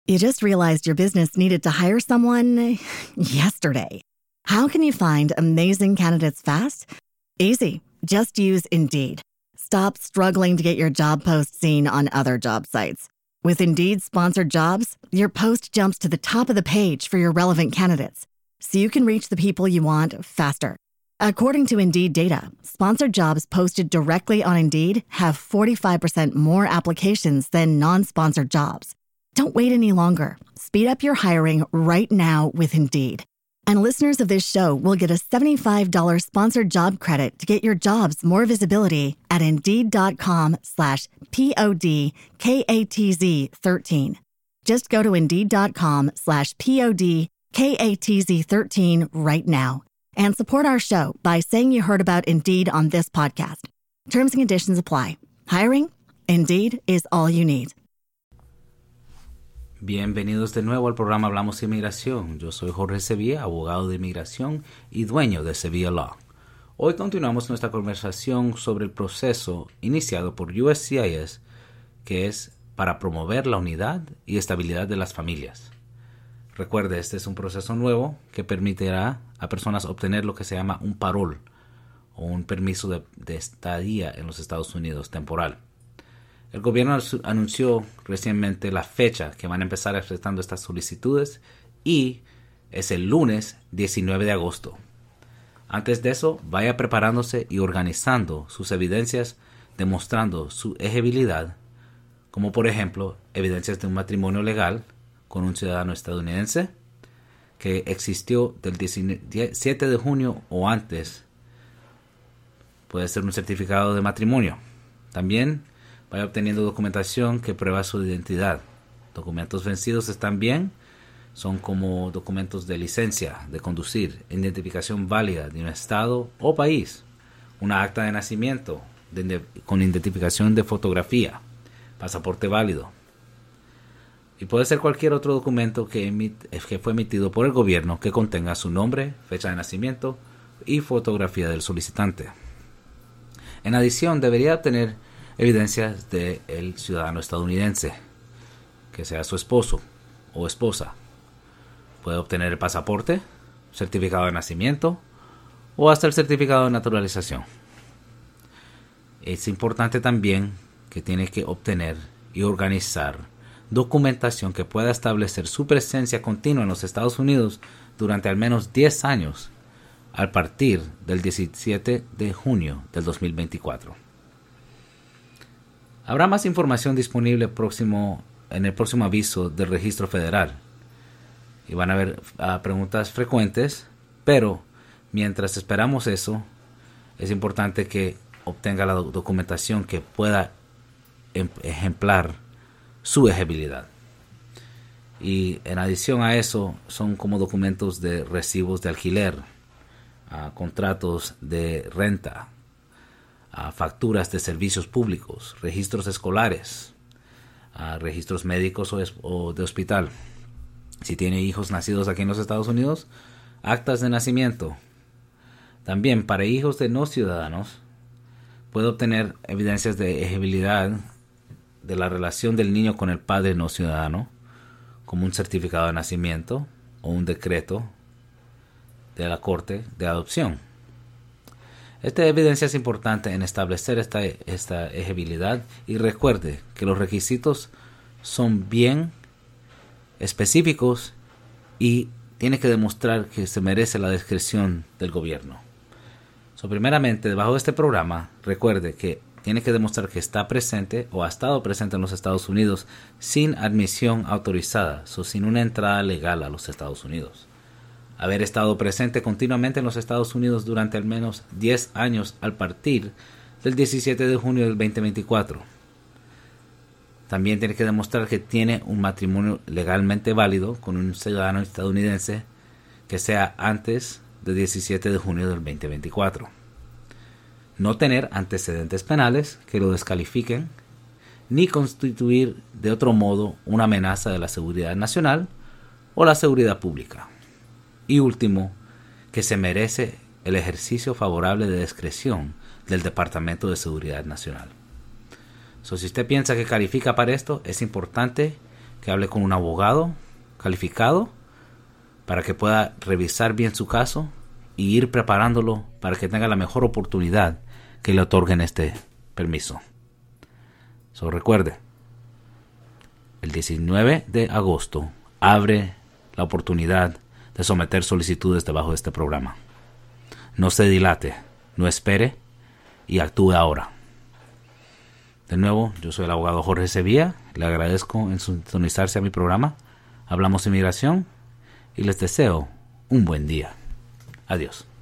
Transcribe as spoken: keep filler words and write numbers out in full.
You just realized your business needed to hire someone yesterday. How can you find amazing candidates fast? Easy. Just use Indeed. Stop struggling to get your job post seen on other job sites. With Indeed sponsored jobs, your post jumps to the top of the page for your relevant candidates, so you can reach the people you want faster. According to Indeed data, sponsored jobs posted directly on Indeed have forty-five percent more applications than non-sponsored jobs. Don't wait any longer. Speed up your hiring right now with Indeed. And listeners of this show will get a seventy-five dollars sponsored job credit to get your jobs more visibility at Indeed.com slash P-O-D-K-A-T-Z 13. Just go to Indeed.com slash P-O-D-K-A-T-Z 13 right now and support our show by saying you heard about Indeed on this podcast. Terms and conditions apply. Hiring? Indeed is all you need. Bienvenidos de nuevo al programa Hablamos de Inmigración. Yo soy Jorge Sevilla, abogado de inmigración y dueño de Sevilla Law. Hoy continuamos nuestra conversación sobre el proceso iniciado por U S C I S, que es para promover la unidad y estabilidad de las familias. Recuerde, este es un proceso nuevo que permitirá a personas obtener lo que se llama un parol o un permiso de, de estadía en los Estados Unidos temporal. El gobierno anunció recientemente la fecha que van a empezar aceptando estas solicitudes y es el lunes diecinueve de agosto. Antes de eso, vaya preparándose y organizando sus evidencias demostrando su elegibilidad, como por ejemplo evidencias de un matrimonio legal con un ciudadano estadounidense que existió del diecisiete de junio o antes. Puede ser un certificado de matrimonio. También vaya obteniendo documentación que prueba su identidad. Documentos vencidos están bien. Son como documentos de licencia de conducir, identificación válida de un estado o país, una acta de nacimiento de, con identificación de fotografía, pasaporte válido. Y puede ser cualquier otro documento que, emit, que fue emitido por el gobierno que contenga su nombre, fecha de nacimiento y fotografía del solicitante. En adición, debería tener evidencias del ciudadano estadounidense, que sea su esposo o esposa. Puede obtener el pasaporte, certificado de nacimiento o hasta el certificado de naturalización. Es importante también que tiene que obtener y organizar documentación que pueda establecer su presencia continua en los Estados Unidos durante al menos diez años a partir del diecisiete de junio del dos mil veinticuatro. Habrá más información disponible próximo, en el próximo aviso del registro federal. Y van a haber uh, preguntas frecuentes, pero mientras esperamos eso, es importante que obtenga la do- documentación que pueda em- ejemplar su elegibilidad. Y en adición a eso, son como documentos de recibos de alquiler, uh, contratos de renta, uh, facturas de servicios públicos, registros escolares, uh, registros médicos o, es- o de hospital. Si tiene hijos nacidos aquí en los Estados Unidos, actas de nacimiento. También para hijos de no ciudadanos, puede obtener evidencias de elegibilidad de la relación del niño con el padre no ciudadano, como un certificado de nacimiento o un decreto de la Corte de Adopción. Esta evidencia es importante en establecer esta, esta elegibilidad, y recuerde que los requisitos son bien específicos y tiene que demostrar que se merece la discreción del gobierno. So, primeramente, debajo de este programa, recuerde que tiene que demostrar que está presente o ha estado presente en los Estados Unidos sin admisión autorizada, so, sin una entrada legal a los Estados Unidos. Haber estado presente continuamente en los Estados Unidos durante al menos diez años al partir del diecisiete de junio del veinte veinticuatro. También tiene que demostrar que tiene un matrimonio legalmente válido con un ciudadano estadounidense que sea antes del diecisiete de junio del veinte veinticuatro. No tener antecedentes penales que lo descalifiquen, ni constituir de otro modo una amenaza de la seguridad nacional o la seguridad pública. Y último, que se merece el ejercicio favorable de discreción del Departamento de Seguridad Nacional. So, si usted piensa que califica para esto, es importante que hable con un abogado calificado para que pueda revisar bien su caso y ir preparándolo para que tenga la mejor oportunidad que le otorguen este permiso. So, recuerde, el diecinueve de agosto abre la oportunidad de someter solicitudes debajo de este programa. No se dilate, no espere y actúe ahora. De nuevo, yo soy el abogado Jorge Sevilla. Le agradezco en sintonizarse a mi programa. Hablamos de inmigración y les deseo un buen día. Adiós.